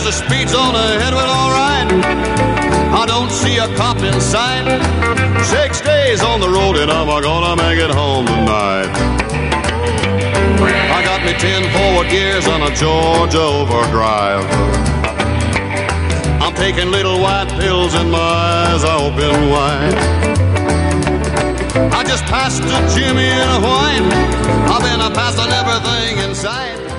the speed's on ahead, well, all right. I don't see a cop in sight. 6 days on the road and I'm gonna make it home tonight. I got me 10 forward gears on a Georgia overdrive. I'm taking little white pills and my eyes are open wide. I just passed a Jimmy in a whine. I've been a passing everything in sight.